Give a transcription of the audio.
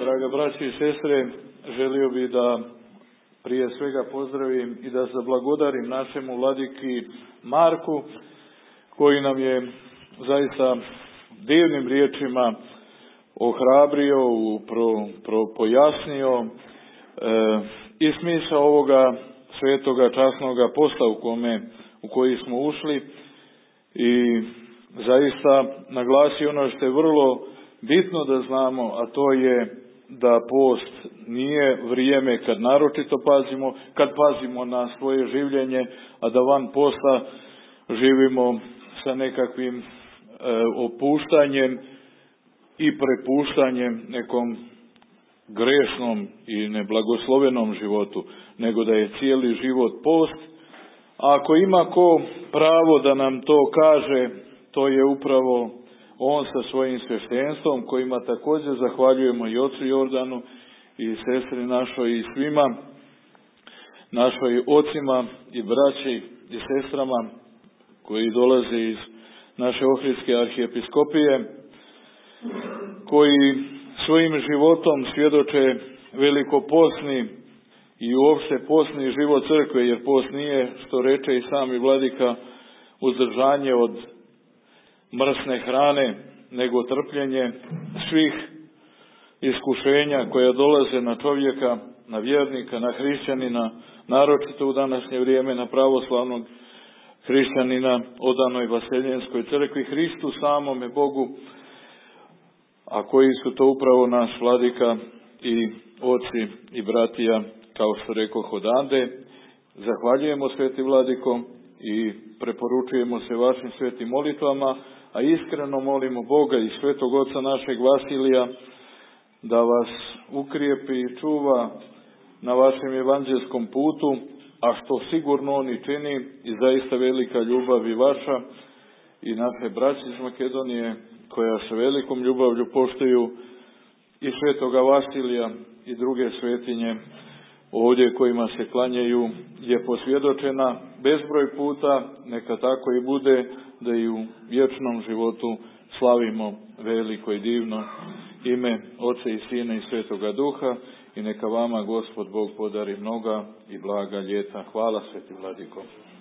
Draga braći i sestre, želio bih da prije svega pozdravim i da zablagodarim našemu vladiki Marku, koji nam je zaista divnim riječima ohrabrio, pojasnio i smisao ovoga svetoga časnoga posta u koji smo ušli i zaista naglasi ono što je vrlo bitno da znamo, a to je da post nije vrijeme kad naročito kad pazimo na svoje življenje, a da van posta živimo sa nekakvim opuštanjem i prepuštanjem nekom grešnom i neblagoslovenom životu, nego da je cijeli život post. A ako ima ko pravo da nam to kaže, to je upravo on sa svojim sveštenstvom, kojima također zahvaljujemo i ocu Jordanu i sestri našoj i svima našoj ocima i braći i sestrama koji dolaze iz naše Ohridske arhijepiskopije, koji svojim životom svjedoče velikopostni i uopšte postni život crkve, jer post nije, što reče i sami vladika, uzdržanje od mrsne hrane, nego trpljenje svih iskušenja koja dolaze na čovjeka, na vjernika, na hrišćanina, naročito u današnje vrijeme na pravoslavnog hrišćanina odanoj Vaseljenskoj crkvi, Hristu samome Bogu, a koji su to upravo naš vladika i oci i bratija, kao što rekoh odande. Zahvaljujemo, sveti vladiko, i preporučujemo se vašim svetim molitvama, a iskreno molimo Boga i svetog oca našeg Vasilija da vas ukrijepi i čuva na vašem evanđelskom putu, a što sigurno on i čini, i zaista velika ljubav i vaša i naše braće iz Makedonije, koja se velikom ljubavlju poštuju i svetoga Vasilija i druge svetinje ovdje kojima se klanjaju, je posvjedočena bezbroj puta. Neka tako i bude, da i u vječnom životu slavimo veliko i divno ime Oca i Sina i Svetoga Duha, i neka vama Gospod Bog podari mnoga i blaga ljeta. Hvala, sveti vladiko.